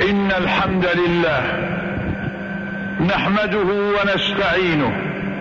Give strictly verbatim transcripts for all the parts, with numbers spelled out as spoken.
إن الحمد لله نحمده ونستعينه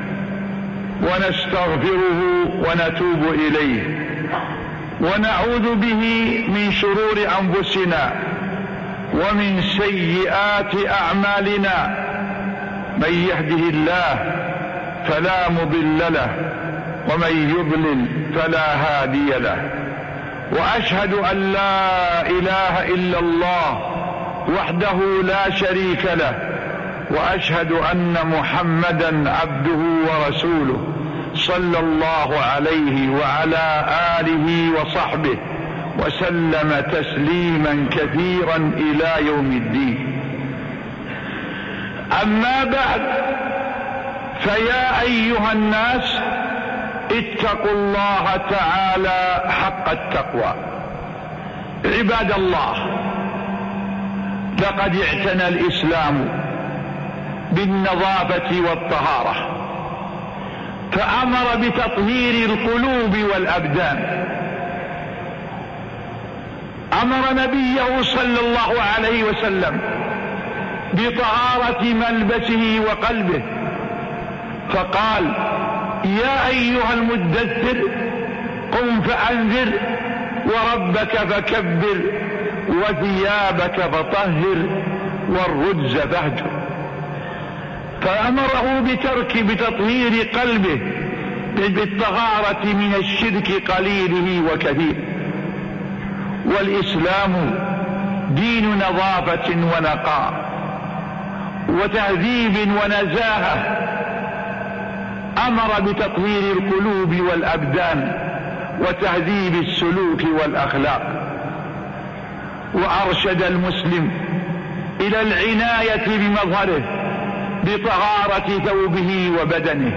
ونستغفره ونتوب إليه ونعوذ به من شرور أنفسنا ومن سيئات أعمالنا. من يهده الله فلا مضل له ومن يضلل فلا هادي له. وأشهد أن لا إله إلا الله وحده لا شريك له، وأشهد أن محمدا عبده ورسوله صلى الله عليه وعلى آله وصحبه وسلم تسليما كثيرا إلى يوم الدين. أما بعد، فيا أيها الناس اتقوا الله تعالى حق التقوى. عباد الله، لقد اعتنى الإسلام بالنظافة والطهارة، فأمر بتطهير القلوب والأبدان. أمر نبيه صلى الله عليه وسلم بطهارة ملبسه وقلبه، فقال: يا أيها المدثر قم فأنذر وربك فكبر وثيابك فطهر والرجز فاهجر. فأمره بترك بتطهير قلبه بالطهارة من الشرك قليله وكثير. والإسلام دين نظافة ونقاء وتهذيب ونزاهة. أمر بتطهير القلوب والأبدان وتهذيب السلوك والأخلاق، وأرشد المسلم إلى العناية بمظهره بطهارة ثوبه وبدنه.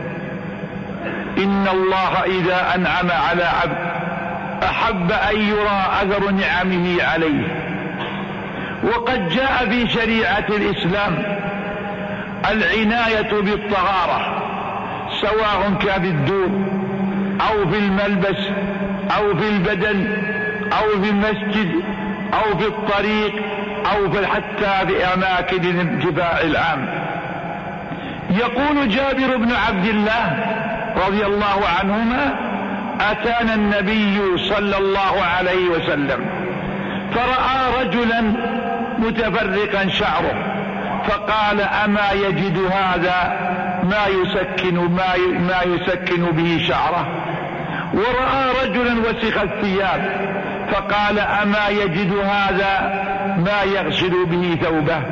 إن الله إذا أنعم على عبد أحب أن يرى أثر نعمه عليه. وقد جاء في شريعة الإسلام العناية بالطهارة، سواء كان في الدور أو في الملبس أو في البدن أو في المسجد أو في الطريق أو في حتى في أماكن الانتفاع العام. يقول جابر بن عبد الله رضي الله عنهما: أتانا النبي صلى الله عليه وسلم فرأى رجلا متفرقا شعره، فقال: أما يجد هذا ما يسكن, ما, ما يسكن به شعره؟ ورأى رجلا وسخ الثياب، فقال: أما يجد هذا ما يغسل به ثوبه؟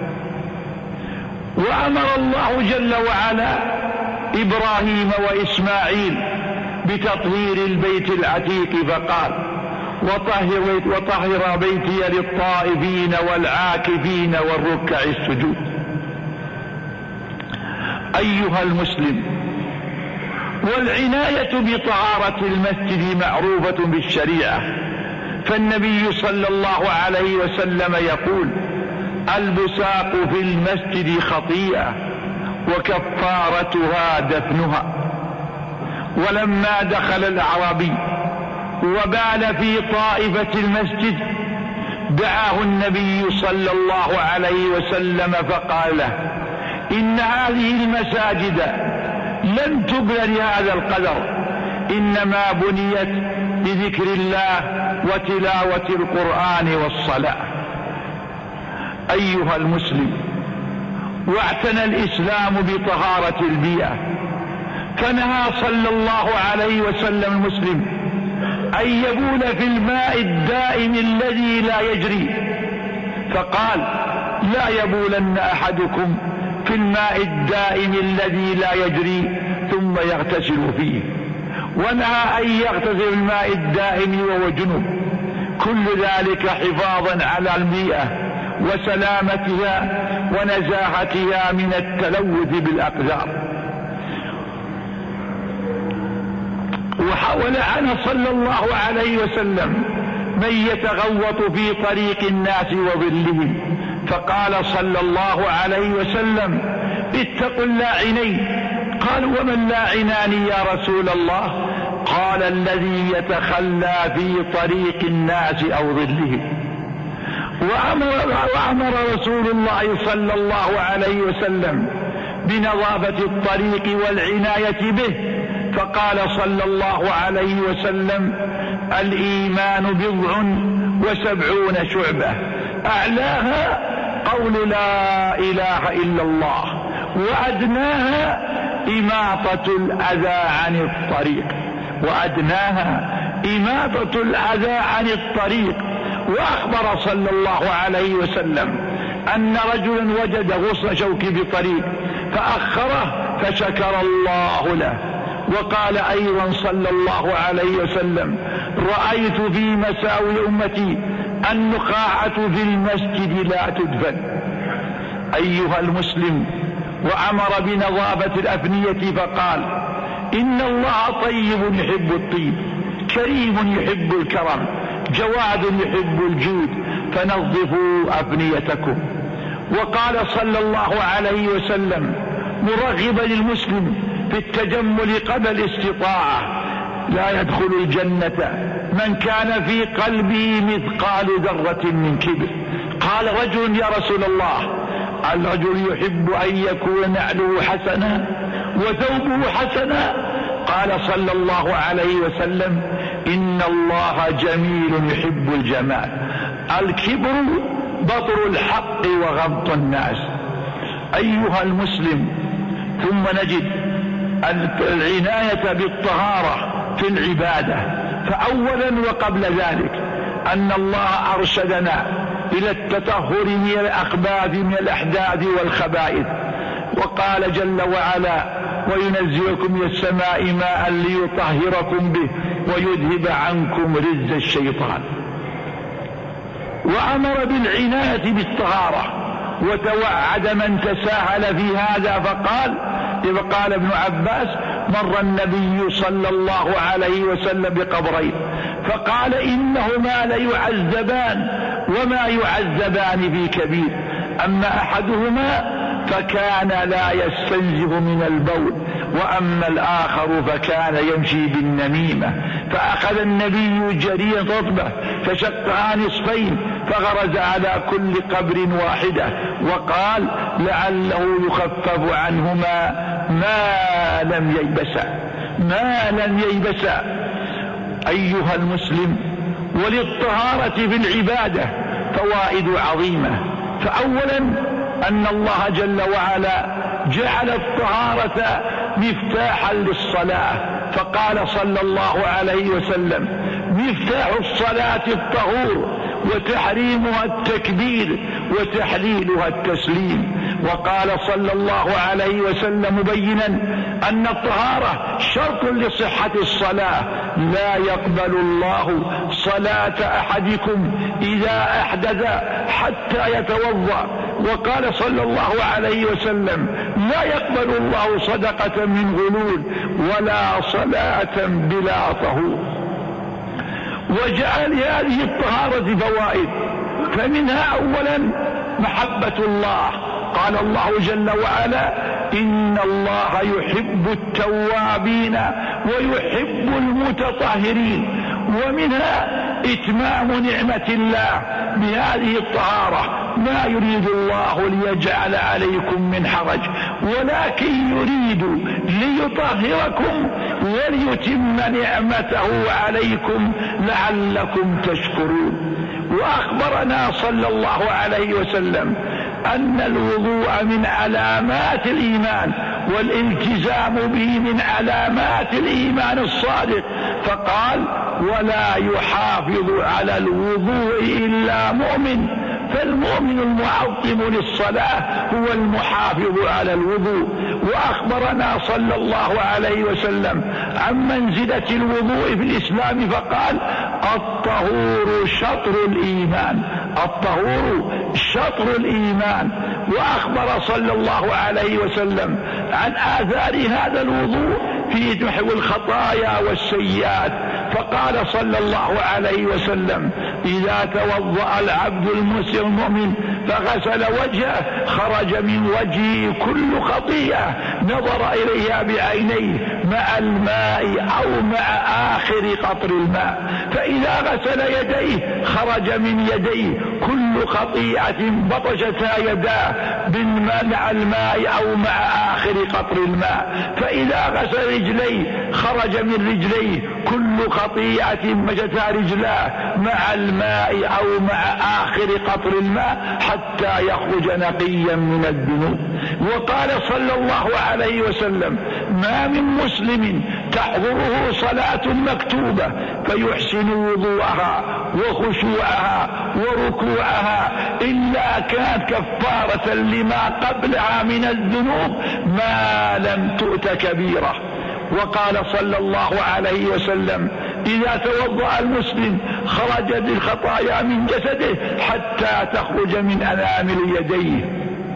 وأمر الله جل وعلا إبراهيم وإسماعيل بتطهير البيت العتيق، فقال: وطهر, وطهر بيتي للطائفين والعاكفين والركع السجود. أيها المسلم، والعناية بطهارة المسجد معروفة بالشريعة، فالنبي صلى الله عليه وسلم يقول: البساق في المسجد خطيئة وكفارتها دفنها. ولما دخل الأعرابي وبال في طائفة المسجد دعاه النبي صلى الله عليه وسلم فقال له: إن هذه المساجد لن تبنى لهذا القدر، إنما بنيت لذكر الله وتلاوة القرآن والصلاة. أيها المسلم، واعتنى الإسلام بطهارة البيئة، فنهى صلى الله عليه وسلم المسلم أن يبول في الماء الدائم الذي لا يجري، فقال: لا يبولن أحدكم في الماء الدائم الذي لا يجري ثم يغتسل فيه. ونهى أن يغتسل في الماء الدائم وهو جنب، كل ذلك حفاظا على البيئة وسلامتها ونزاهتها من التلوث بالأقذار. ولعن صلى الله عليه وسلم من يتغوط في طريق الناس وظلهم، فقال صلى الله عليه وسلم: اتقوا اللاعنين. قالوا: وما اللاعنان يا رسول الله؟ قال: الذي يتخلى في طريق الناس أو ظلهم. وأمر, وأمر رسول الله صلى الله عليه وسلم بنظافة الطريق والعناية به، فقال صلى الله عليه وسلم: الإيمان بضع وسبعون شعبة، أعلاها قول لا إله إلا الله، وأدناها إماطة الأذى عن الطريق وأدناها إماطة الأذى عن الطريق. وأخبر صلى الله عليه وسلم أن رجلا وجد غصن شوك بطريق فأخره فشكر الله له. وقال أيضا صلى الله عليه وسلم: رأيت في مساوي أمتي النخاعة في المسجد لا تدفن. أيها المسلم، وأمر بنظافة الأفنية فقال: إن الله طيب يحب الطيب، كريم يحب الكرم، جواد يحب الجود، فنظفوا أفنيتكم. وقال صلى الله عليه وسلم مرغبا المسلم في التجمل قبل الاستطاعة: لا يدخل الجنة من كان في قلبه مثقال ذرة من كبر. قال رجل: يا رسول الله، الرجل يحب أن يكون نعله حسنا وثوبه حسنا؟ قال صلى الله عليه وسلم: إن الله جميل يحب الجمال، الكبر بطر الحق وغمط الناس. أيها المسلم، ثم نجد العناية بالطهارة في العبادة. فأولا وقبل ذلك أن الله أرشدنا إلى التطهر من الأخباث من الأحداث والخبائث، وقال جل وعلا: وينزلكم من السماء ماء ليطهركم به ويذهب عنكم رجز الشيطان. وأمر بالعناية بالطهارة، وتوعد من تساهل في هذا فقال: إذ قال ابن عباس: مر النبي صلى الله عليه وسلم بقبرين فقال: إنهما ليعذبان وما يعذبان في كبير، أما أحدهما فكان لا يستنزف من البول، وأما الآخر فكان يمشي بالنميمة. فأخذ النبي جريا رطبة فشقها نصفين فغرز على كل قبر واحدة، وقال: لعله يخفف عنهما ما لم ييبسا ما لم ييبسا. أيها المسلم، وللطهارة في العبادة فوائد عظيمة. فأولا أن الله جل وعلا جعل الطهارة مفتاحا للصلاة، فقال صلى الله عليه وسلم: مفتاح الصلاة الطهور، وتحريمها التكبير، وتحليلها التسليم. وقال صلى الله عليه وسلم مبينا أن الطهارة شرط لصحة الصلاة: لا يقبل الله صلاة أحدكم إذا أحدث حتى يتوضأ. وقال صلى الله عليه وسلم: لا يقبل الله صدقة من غلول ولا صلاة بلا طهور. وجعل هذه الطهارة فوائد، فمنها أولا محبة الله. قال الله جل وعلا: إن الله يحب التوابين ويحب المتطهرين. ومنها إتمام نعمة الله بهذه الطهارة، ما يريد الله ليجعل عليكم من حرج، ولكن يريد ليطهركم وليتم نعمته عليكم لعلكم تشكرون. وأخبرنا صلى الله عليه وسلم أن الوضوء من علامات الإيمان، والالتزام به من علامات الإيمان الصادق، فقال: ولا يحافظ على الوضوء إلا مؤمن، فالمؤمن المعظم للصلاة هو المحافظ على الوضوء. وأخبرنا صلى الله عليه وسلم عن منزلة الوضوء في الإسلام فقال: الطهور شطر الإيمان، الطهور شطر الإيمان. وأخبر صلى الله عليه وسلم عن آثار هذا الوضوء في محو الخطايا والسيئات، فقال صلى الله عليه وسلم: إذا توضأ العبد المسلم المؤمن فغسل وجهه خرج من وجهه كل خطيئة نظر إليها بعينيه مع الماء أو مع آخر قطر الماء. فإذا غسل يديه خرج من يديه كل خطيئة بطشتها يداه مع الماء أو مع آخر قطر الماء. فإذا غسل رجليه خرج من رجليه كل خطيئة مشتها رجلاه مع الماء أو مع آخر قطر الماء حتى يخرج نقيا من الذنوب. وقال صلى الله عليه وسلم: ما من مسلم تحضره صلاة مكتوبة فيحسن وضوءها وخشوعها وركوعها إلا كانت كفارة لما قبلها من الذنوب ما لم تؤت كبيرة. وقال صلى الله عليه وسلم: إذا توضأ المسلم خرجت الخطايا من جسده حتى تخرج من أنامل يديه.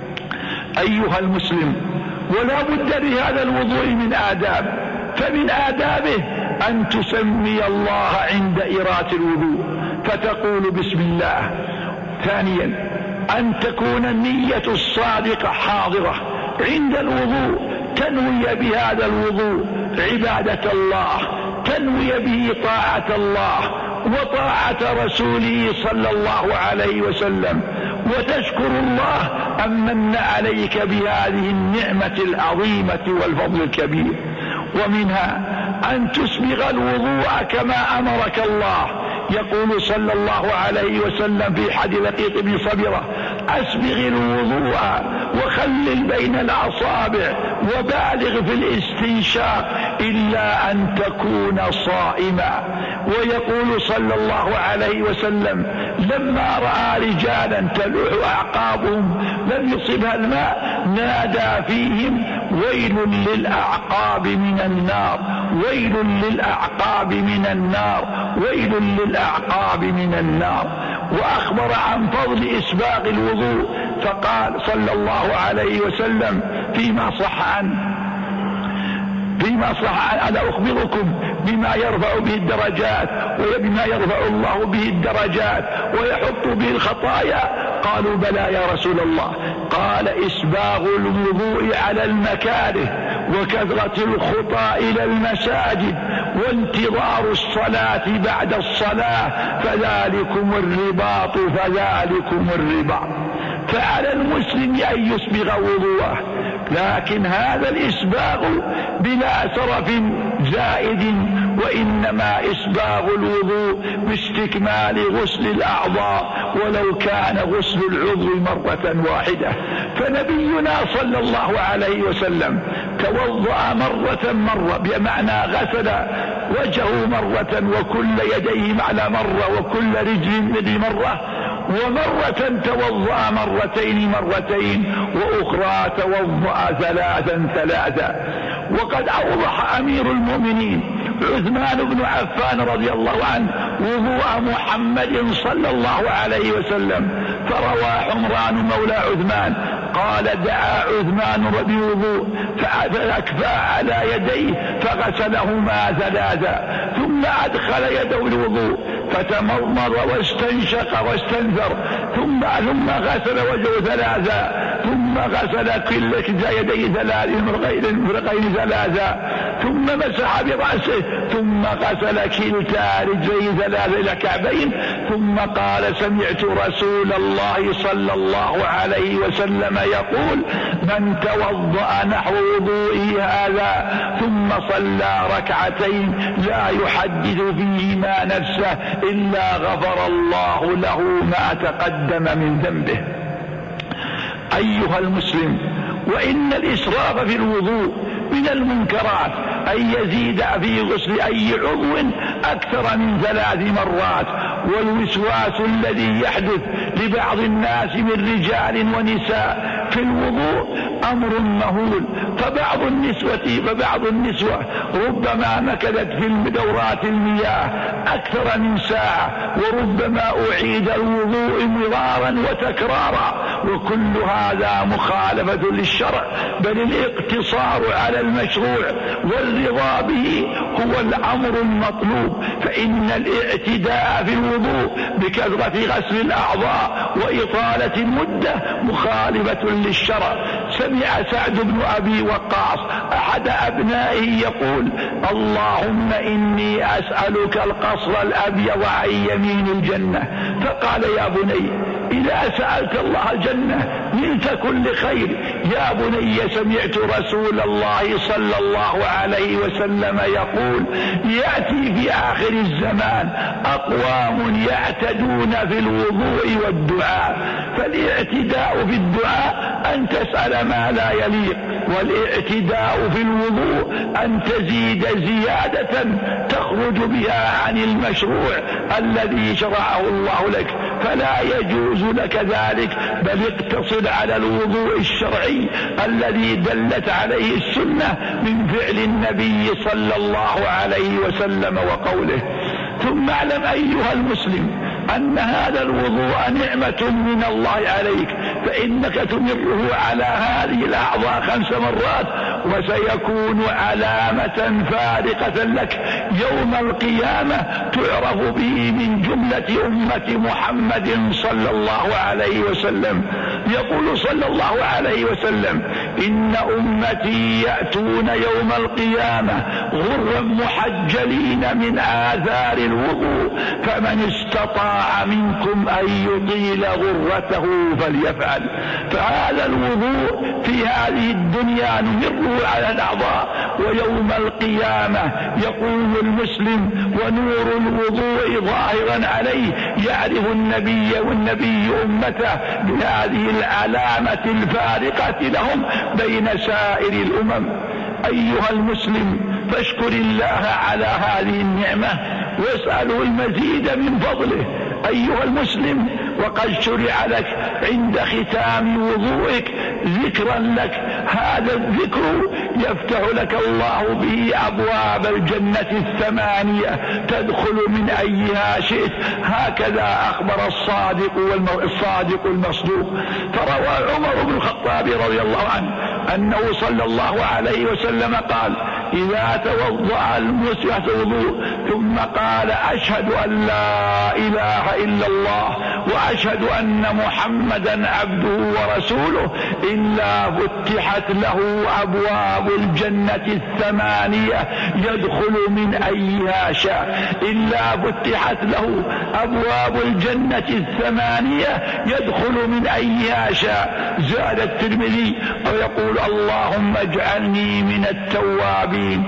أيها المسلم، ولا بد لهذا الوضوء من آداب، فمن آدابه أن تسمي الله عند إراة الوضوء فتقول بسم الله. ثانيا أن تكون النية الصادقة حاضرة عند الوضوء، تنوي بهذا الوضوء عبادة الله، تنوي به طاعة الله وطاعة رسوله صلى الله عليه وسلم، وتشكر الله أن من عليك بهذه النعمة العظيمة والفضل الكبير. ومنها أن تسبغ الوضوء كما أمرك الله. يقول صلى الله عليه وسلم في حديث لقيط بن صبرة: أسبغ الوضوء وخلل بين الأصابع وبالغ في الاستنشاق إلا أن تكون صائما. ويقول صلى الله عليه وسلم: لما رأى رجالا تلوح أعقابهم لم يصبها الماء نادى فيهم: ويل للأعقاب من النار، ويل للأعقاب من النار، ويل للأعقاب من النار. وأخبر عن فضل إسباغ الوضوء فقال صلى الله عليه وسلم فيما صح عنه فيما صح عنه: ألا أخبركم بما يرفع به الدرجات وبما يرفع الله به الدرجات ويحط به الخطايا؟ قالوا: بلى يا رسول الله. قال: إسباغ الوضوء على المكاره وكثرة الخطى إلى المساجد وانتظار الصلاة بعد الصلاة فذلكم الرباط فذلكم الرباط. فعلى المسلم أن يسبغ وضوءه، لكن هذا الإسباغ بلا سرف زائد، وإنما إسباغ الوضوء باستكمال غسل الأعضاء ولو كان غسل العضو مرة واحدة. فنبينا صلى الله عليه وسلم توضأ مرة مرة بمعنى غسل وجهه مرة وكل يديه على مرة وكل رجل مرة، ومرة توضأ مرتين مرتين، وأخرى توضأ ثلاثا ثلاثا. وقد أوضح أمير المؤمنين عثمان بن عفان رضي الله عنه وضوء محمد صلى الله عليه وسلم، فروى حمران مولى عثمان قال: دعا عثمان بوضوء فأكفى على يديه فغسلهما ثلاثا، ثم أدخل يده الوضوء فتمضمض واستنشق واستنثر، ثم ثم غسل وجهه ثلاثا، ثم غسل كلا يديه ثلاث المرفقين ثلاثا، ثم مسح برأسه، ثم غسل كلتا رجليه ثلاث إلى كعبين، ثم قال: سمعت رسول الله صلى الله عليه وسلم يقول: من توضأ نحو وضوئه هذا ثم صلى ركعتين لا يحدث فيهما نفسه إلا غفر الله له ما تقدم من ذنبه. أيها المسلم، وإن الإسراف في الوضوء من المنكرات أن يزيد في غسل أي عضو أكثر من ثلاث مرات. والوسواس الذي يحدث لبعض الناس من رجال ونساء في الوضوء أمر مهول. فبعض النسوة فبعض النسوة ربما مكثت في دورات المياه أكثر من ساعة، وربما أعيد الوضوء مرارا وتكرارا، وكل هذا مخالفة للشرع، بل الاقتصار على المشروع والرضا به هو الأمر المطلوب. فإن الاعتداء في الوضوء بكثرة غسل الأعضاء وإطالة المدة مخالفة للشرع. سمع سعد بن أبي وقاص أحد أبنائه يقول: اللهم إني أسألك القصر الأبيض عن يمين الجنة. فقال: يا بني إذا سألت الله الجنة نلت كل خير. يا بني سمعت رسول الله صلى الله عليه وسلم يقول: يأتي في آخر الزمان أقوام يعتدون في الوضوء والدعاء. فالاعتداء في الدعاء أن تسأل ما لا يليق، والاعتداء في الوضوء أن تزيد زيادة تخرج بها عن المشروع الذي شرعه الله لك، فلا يجوز لك ذلك، بل اقتصر على الوضوء الشرعي الذي دلت عليه السنة من فعل النبي صلى الله عليه وسلم وقوله. ثم اعلم أيها المسلم أن هذا الوضوء نعمة من الله عليك، فإنك تمره على هذه الأعضاء خمس مرات، وسيكون علامة فارقة لك يوم القيامة تعرف به من جملة أمة محمد صلى الله عليه وسلم. يقول صلى الله عليه وسلم: إن أمتي يأتون يوم القيامة غرا محجلين من آثار الوضوء، فمن استطاع منكم أن يطيل غرته فليفعل. فهذا الوضوء في هذه الدنيا نمره على الأعضاء، ويوم القيامة يقوم المسلم ونور الوضوء ظاهرا عليه، يعرف النبي والنبي أمته بهذه العلامة الفارقة لهم بين سائر الأمم. أيها المسلم فاشكر الله على هذه النعمة واسأله المزيد من فضله. أيها المسلم وقد شرع لك عند ختام وضوئك ذكرا لك، هذا الذكر يفتح لك الله به أبواب الجنة الثمانية تدخل من أيها شئت، هكذا أخبر الصادق والصادق المصدوق. فروى عمر بن الخطاب رضي الله عنه أنه صلى الله عليه وسلم قال: إذا توضأ المسلم وضوء ثم قال: أشهد أن لا إله إلا الله وأشهد أن محمدا عبده ورسوله، إلا فتحت له أبواب الجنة الثمانية يدخل من أيها شاء. إلا فتحت له أبواب الجنة الثمانية يدخل من أيها شاء. زاد الترمذي ويقول: اللهم اجعلني من التوابين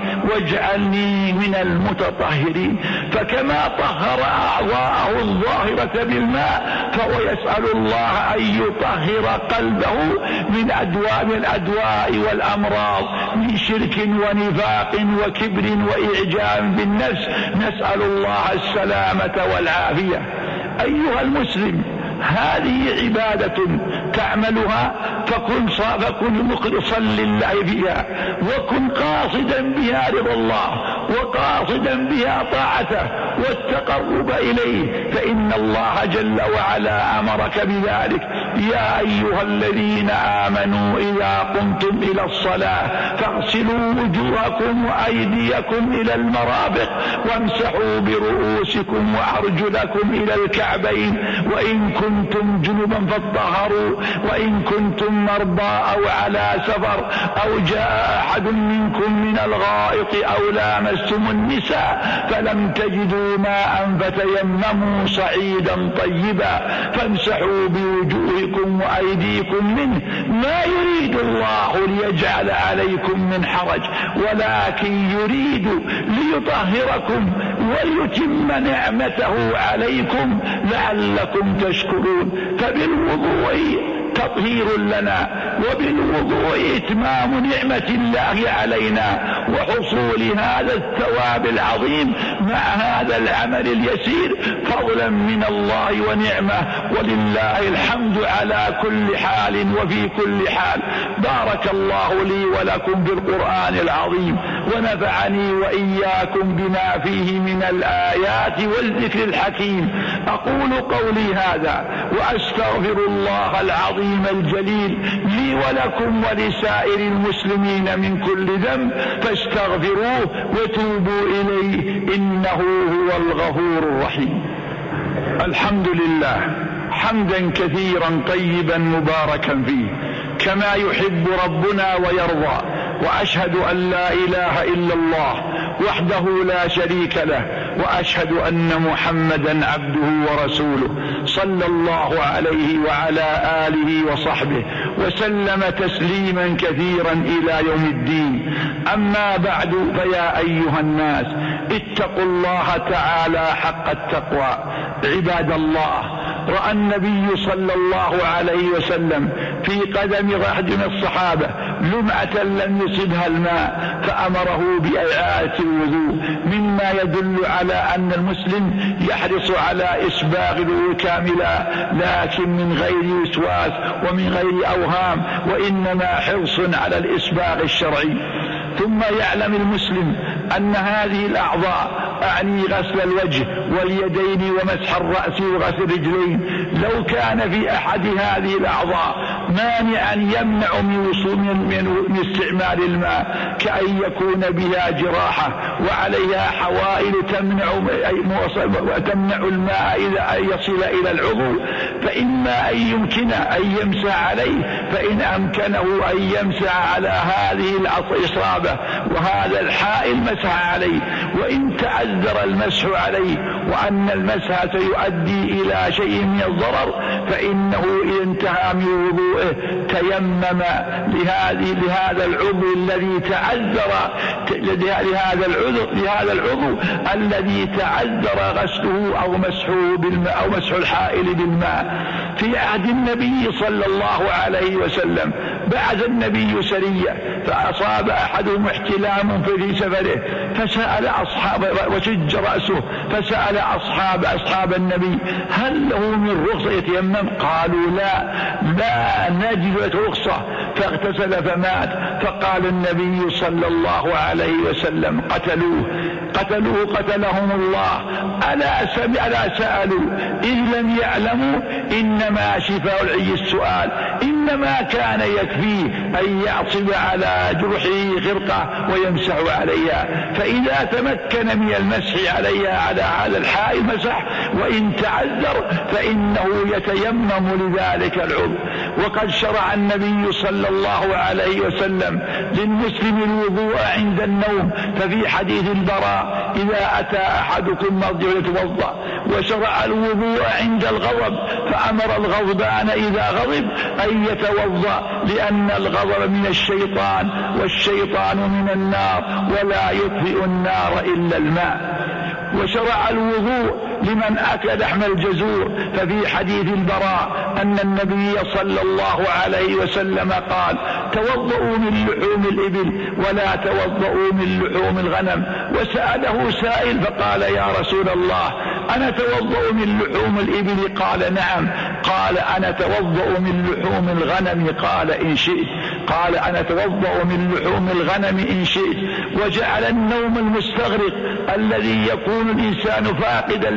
واجعلني من المتطهرين. فكما طهر أعضاءه الظاهرة بالماء فهو يسأل الله أن يطهر قلبه من أدواء من الأدواء والأمراض، من شرك ونفاق وكبر وإعجاب بالنفس. نسأل الله السلامة والعافية. أيها المسلم هذه عبادة تعملها فكن فكن مخلصا لله فيها، وكن قاصدا بها رضا الله وقاصدا بها طاعته والتقرب إليه، فإن الله جل وعلا أمرك بذلك. يا أيها الذين آمنوا إذا قمتم إلى الصلاة فاغسلوا وجوهكم وأيديكم إلى المرافق وامسحوا برؤوسكم وأرجلكم إلى الكعبين، وإن كنتم جنبا فاطهروا، وإن كنتم مرضى أو على سفر أو جاء أحد منكم من الغائط أو لامستم النساء فلم تجدوا ماء فتيمموا صعيدا طيبا فامسحوا بوجوهكم وأيديكم منه، ما يريد الله ليجعل عليكم من حرج ولكن يريد ليطهركم وليتم نعمته عليكم لعلكم تشكرون. فبالوضوء تطهير لنا، وبالوضوء إتمام نعمة الله علينا، وحصول هذا الثواب العظيم مع هذا العمل اليسير فضلا من الله ونعمة، ولله الحمد على كل حال وفي كل حال. بارك الله لي ولكم بالقرآن العظيم، ونفعني وإياكم بما فيه من الآيات والذكر الحكيم. أقول قولي هذا وأستغفر الله العظيم الجليل لي ولكم ولسائر المسلمين من كل ذنب، فاستغفروه وتوبوا إليه إنه هو الغفور الرحيم. الحمد لله حمدا كثيرا طيبا مباركا فيه كما يحب ربنا ويرضى، وأشهد أن لا إله إلا الله وحده لا شريك له، وأشهد أن محمدا عبده ورسوله صلى الله عليه وعلى آله وصحبه وسلم تسليما كثيرا إلى يوم الدين. أما بعد، فيا أيها الناس اتقوا الله تعالى حق التقوى. عباد الله، رأى النبي صلى الله عليه وسلم في قدم واحد من الصحابة لمعة لم يصبها الماء فأمره بإعادة الوضوء، مما يدل على أن المسلم يحرص على إسباغ الوضوء كاملا، لكن من غير وسواس ومن غير أوهام، وإنما حرص على الإسباغ الشرعي. ثم يعلم المسلم أن هذه الأعضاء، أعني غسل الوجه واليدين ومسح الرأس وغسل الرجلين، لو كان في أحد هذه الأعضاء مانعا يمنع من وصول من استعمال الماء، كأن يكون بها جراحة وعليها حوائل تمنع تمنع الماء إذا يصل إلى العضو، فإما أن يمكن أن يمسح عليه، فإن أمكنه أن يمسح على هذه الإصابة وهذا الحائل مسح عليه، وإن تعذر المسح عليه وأن المسح سيؤدي إلى شيء من الضرر، فإنه إذا انتهى من وضوءه تيمم لهذه لهذا العضو الذي تعذر لهذا العضو لهذا العضو الذي تعذر غسله أو مسحه بالماء أو مسح الحائل بالماء. في عهد النبي صلى الله عليه وسلم بعث النبي سرية فأصاب أحدهم احتلام في سفره، فسأل أصحاب وشج رأسه، فسأل أصحاب أصحاب النبي هل له من رخصة يتيمم؟ قالوا لا لا نجد رخصة، فاغتسل فمات. فقال النبي صلى الله عليه وسلم قتلوه قتلوه قتلهم الله. ألا سمع ألا سألوا إذ لم يعلموا إنما شفاء العي السؤال، إنما كان يكفيه أن يعصب على جرحه خرقة ويمسح عليها، فإذا تمكن من المسح عليها على هذا الحائل مسح، وإن تعذر فإنه يتيمم لذلك العضو. وقد شرع النبي صلى الله عليه وسلم للمسلم الوضوء عند النوم، ففي حديث البراء إذا أتى أحدكم مرضعه يتوضأ، وشرع الوضوء عند الغضب، فأمر الغضبان إذا غضب أن يتوضأ، لأن الغضب من الشيطان والشيطان من النار ولا يطفئ النار إلا الماء. وشرع الوضوء لمن أكل لحم الجزور، ففي حديث البراء أن النبي صلى الله عليه وسلم قال توضؤوا من لحوم الإبل ولا توضؤوا من لحوم الغنم. وسأله سائل فقال يا رسول الله أنا توضؤ من لحوم الإبل؟ قال نعم. قال أنا توضؤ من لحوم الغنم؟ قال إن شئت. قال أنا توضؤ من لحوم الغنم إن شئت. وجعل النوم المستغرق الذي يكون الإنسان فاقدا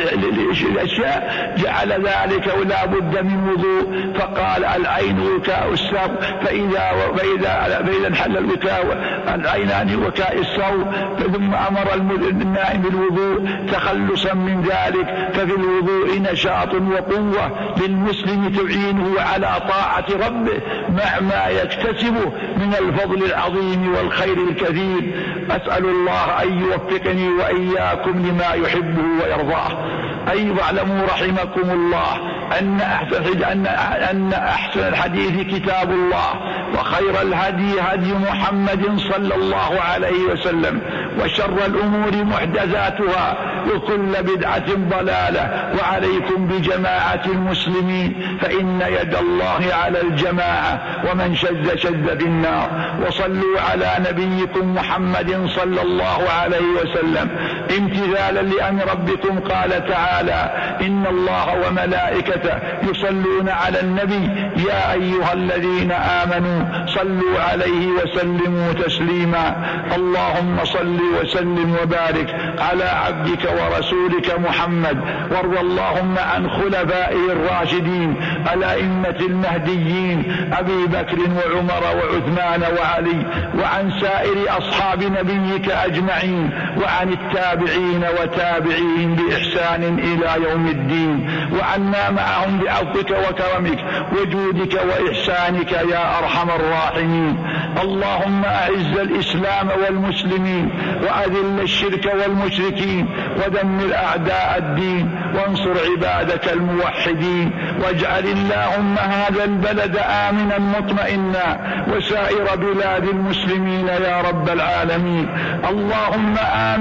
للأشياء جعل ذلك ولا بد من وضوء، فقال العين وكاء السوء، فإذا فإذا فإذا انحل الوكاء العينان وكاء السوء، ثم أمر النائم بالوضوء تخلصا من ذلك. ففي الوضوء نشاط وقوة للمسلم تعينه على طاعة ربه مع ما يكتسبه من الفضل العظيم والخير الكثير. أسأل الله أن يوفقني وإياكم لما يحبه ويرضاه. أيضا اعلموا رحمكم الله أن أحسن, أن, أن أحسن الحديث كتاب الله، وخير الهدي هدي محمد صلى الله عليه وسلم، وشر الأمور محدثاتها وكل بدعة ضلالة. وعليكم بجماعة المسلمين فإن يد الله على الجماعة ومن شذ شذ في النار. وصلوا على نبيكم محمد صلى الله عليه وسلم امتثالا لأمر ربكم. قال تعالى: إن الله وملائكته يصلون على النبي يا أيها الذين آمنوا صلوا عليه وسلموا تسليما. اللهم صل وسلم وبارك على عبدك ورسولك محمد. وارض اللهم عن خلفائه الراشدين الأئمة المهديين أبي بكر وعمر وعثمان وعلي، وعن سائر أصحاب نبيك أجمعين، وعن التابعين وتابعين بإحسان إلى يوم الدين، وعنا معهم بعفوك وكرمك وجودك وإحسانك يا أرحم الراحمين. اللهم أعز الإسلام والمسلمين وأذل الشرك والمشركين ودمر أعداء الدين وانصر عبادك الموحدين. واجعل اللهم هذا البلد آمنا مطمئنا وسائر بلاد المسلمين يا رب العالمين. اللهم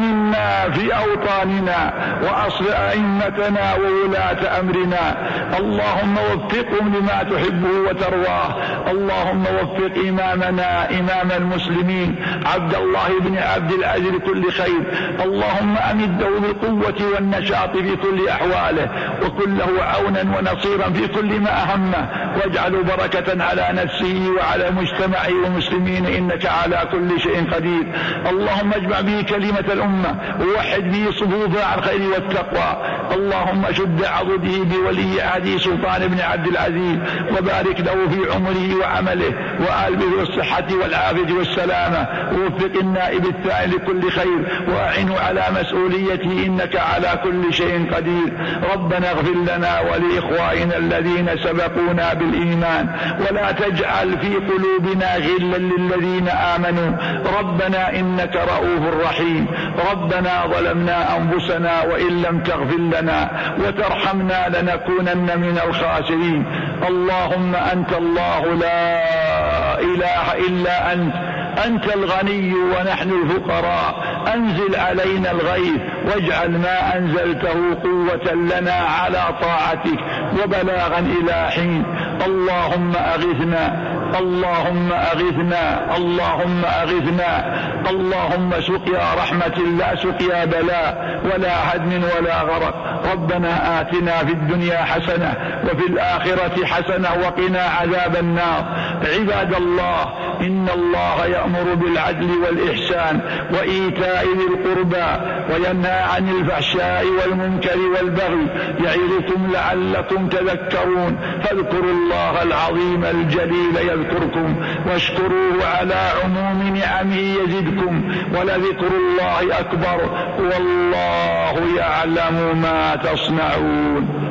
آمنا في أوطاننا وأصل أئمتنا وولاة أمرنا. اللهم وفقهم لما تحبه وترواه. اللهم وفق إمامنا إمام المسلمين عبد الله بن عبد العزيز لكل خير. اللهم أمده بالقوة والنشاط في كل أحواله وكن له عونا ونصيرا في كل ما أهمه، واجعل بركة على نفسه وعلى مجتمعه والمسلمين إنك على كل شيء قدير. اللهم اجمع به كلمة الأمة ووحد به صفوفها على الخير والتقوى. اللهم شد عضده بولي عهده سلطان بن عبد العزيز وبارك له في عمره وعمله وآل به الصحة والعافية والسلامة. ووفق النائب الثاني لكل خير وأعنه على مسؤوليته إنك على كل شيء قدير. ربنا اغفر لنا ولإخوائنا الذين سبقونا بالإيمان ولا تجعل في قلوبنا غلا للذين آمنوا ربنا إنك رؤوف رحيم. ربنا ظلمنا أنفسنا وإن لم تغفر لنا وترحمنا لنكونن من الخاسرين. اللهم أنت الله لا إله إلا أنت، أنت الغني ونحن الفقراء. أنزل علينا الغيث واجعل ما أنزلته قوة لنا على طاعتك وبلاغا إلى حين. اللهم أغثنا اللهم أغثنا اللهم أغثنا. اللهم سقيا رحمة لا سقيا بلاء ولا هدم ولا غرق. ربنا آتنا في الدنيا حسنة وفي الآخرة حسنة وقنا عذاب النار. عباد الله، إن الله يأمر بالعدل والإحسان وإيتاء ذي القربى وينهى عن الفحشاء والمنكر والبغي يعظكم لعلكم تذكرون. فاذكروا الله العظيم الجليل يذكركم واشكروه على عموم نعمه يزدكم ولذكر الله أكبر والله يعلم ما تصنعون.